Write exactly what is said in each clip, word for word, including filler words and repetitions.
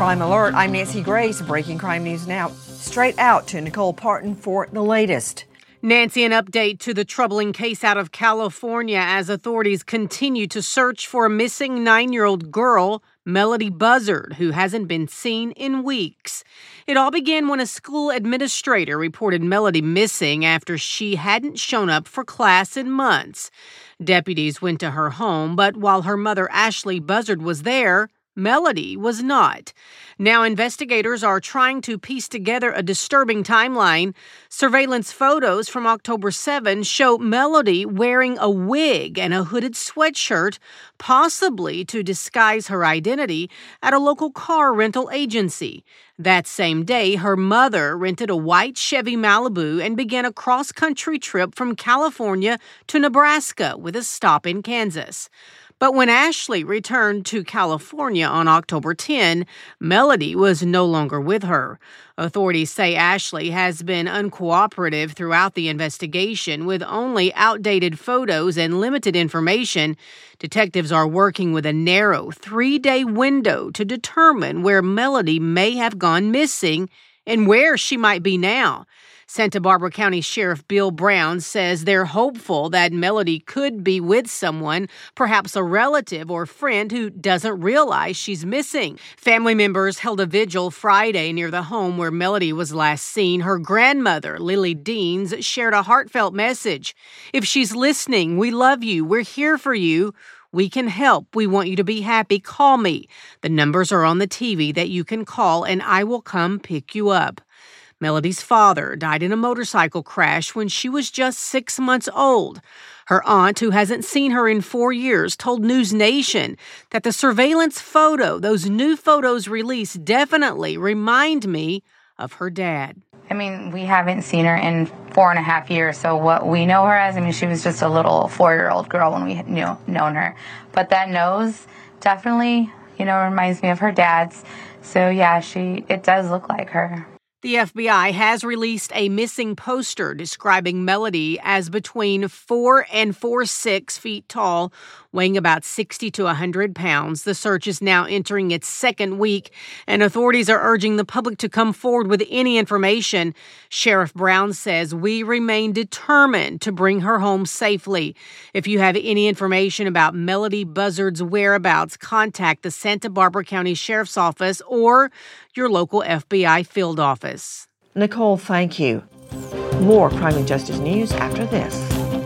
Crime Alert. I'm Nancy Grace. Breaking crime news now. Straight out to Nicole Parton for the latest. Nancy, an update to the troubling case out of California as authorities continue to search for a missing nine-year-old girl, Melody Buzzard, who hasn't been seen in weeks. It all began when a school administrator reported Melody missing after she hadn't shown up for class in months. Deputies went to her home, but while her mother, Ashley Buzzard, was there, Melody was not. Now investigators are trying to piece together a disturbing timeline. Surveillance photos from October seventh show Melody wearing a wig and a hooded sweatshirt, possibly to disguise her identity, at a local car rental agency. That same day, her mother rented a white Chevy Malibu and began a cross-country trip from California to Nebraska with a stop in Kansas. But when Ashley returned to California on October tenth, Melody was no longer with her. Authorities say Ashley has been uncooperative throughout the investigation with only outdated photos and limited information. Detectives are working with a narrow three-day window to determine where Melody may have gone missing and where she might be now. Santa Barbara County Sheriff Bill Brown says they're hopeful that Melody could be with someone, perhaps a relative or friend who doesn't realize she's missing. Family members held a vigil Friday near the home where Melody was last seen. Her grandmother, Lily Deans, shared a heartfelt message. "If she's listening, we love you. We're here for you. We can help. We want you to be happy. Call me. The numbers are on the T V that you can call, and I will come pick you up." Melody's father died in a motorcycle crash when she was just six months old. Her aunt, who hasn't seen her in four years, told News Nation that the surveillance photo, those new photos released, definitely remind me of her dad. I mean, we haven't seen her in four and a half years, so what we know her as, I mean, she was just a little four-year-old girl when we knew known her. But that nose definitely, you know, reminds me of her dad's. So, yeah, she it does look like her. The F B I has released a missing poster describing Melody as between four and four six feet tall, weighing about sixty to one hundred pounds. The search is now entering its second week, and authorities are urging the public to come forward with any information. Sheriff Brown says, "We remain determined to bring her home safely. If you have any information about Melody Buzzard's whereabouts, contact the Santa Barbara County Sheriff's Office or your local F B I field office." Nicole, thank you. More crime and justice news after this.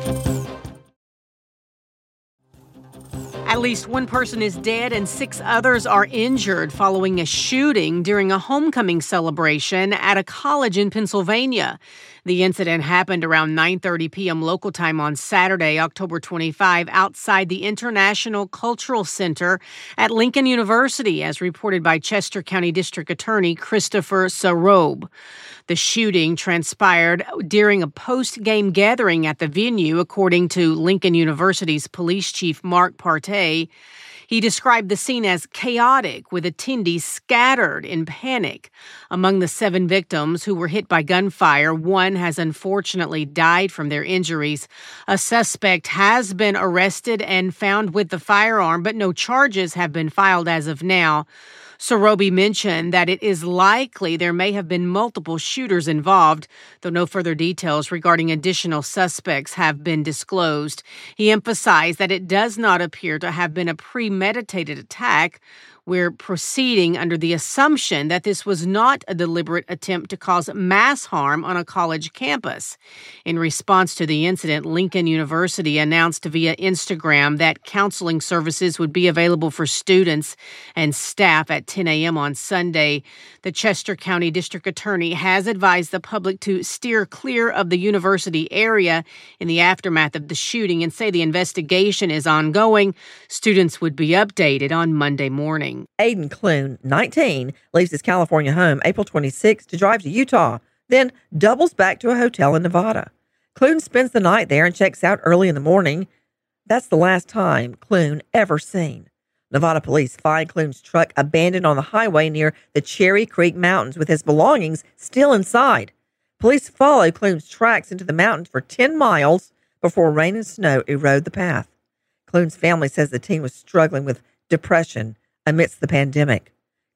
At least one person is dead and six others are injured following a shooting during a homecoming celebration at a college in Pennsylvania. The incident happened around nine thirty p.m. local time on Saturday, October twenty-fifth, outside the International Cultural Center at Lincoln University, as reported by Chester County District Attorney Christopher Sarobe. The shooting transpired during a post-game gathering at the venue, according to Lincoln University's police chief Mark Partey. He described the scene as chaotic, with attendees scattered in panic. Among the seven victims who were hit by gunfire, one has unfortunately died from their injuries. A suspect has been arrested and found with the firearm, but no charges have been filed as of now. Sarobe mentioned that it is likely there may have been multiple shooters involved, though no further details regarding additional suspects have been disclosed. He emphasized that it does not appear to have been a premeditated attack. We're proceeding under the assumption that this was not a deliberate attempt to cause mass harm on a college campus. In response to the incident, Lincoln University announced via Instagram that counseling services would be available for students and staff at ten a.m. on Sunday. The Chester County District Attorney has advised the public to steer clear of the university area in the aftermath of the shooting and say the investigation is ongoing. Students would be updated on Monday morning. Aiden Clune, nineteen, leaves his California home April twenty-sixth to drive to Utah, then doubles back to a hotel in Nevada. Clune spends the night there and checks out early in the morning. That's the last time Clune ever seen. Nevada police find Clune's truck abandoned on the highway near the Cherry Creek Mountains with his belongings still inside. Police follow Clune's tracks into the mountains for ten miles before rain and snow erode the path. Clune's family says the teen was struggling with depression amidst the pandemic.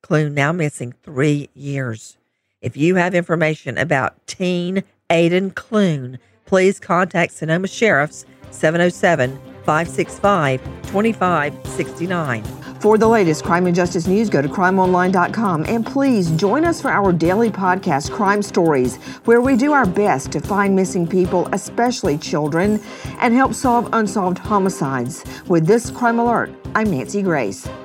Clune now missing three years. If you have information about teen Aiden Clune, please contact Sonoma Sheriff's seven oh seven, five six five, two five six nine. For the latest crime and justice news, go to crime online dot com, and please join us for our daily podcast, Crime Stories, where we do our best to find missing people, especially children, and help solve unsolved homicides. With this Crime Alert, I'm Nancy Grace.